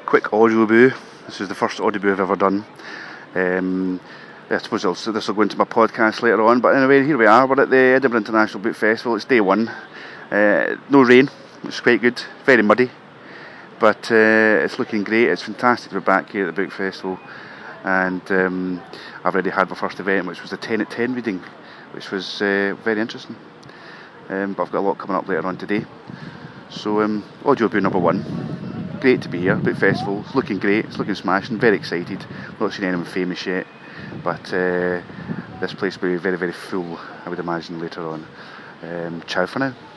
quick audio boo. This is the first audio boo I've ever done. I suppose this will go into my podcast later on, but anyway, here we are. We're at the Edinburgh International Book Festival. It's day one. No rain, which is quite good. Very muddy, but it's looking great. It's fantastic to be back here at the book festival, and I've already had my first event, which was the 10 at 10 reading, which was very interesting. But I've got a lot coming up later on today. So audio boo number one. Great to be here. Book festival. It's looking great. It's looking smashing. Very excited. Not seen anyone famous yet, but this place will be very, very full, I would imagine, later on. Ciao for now.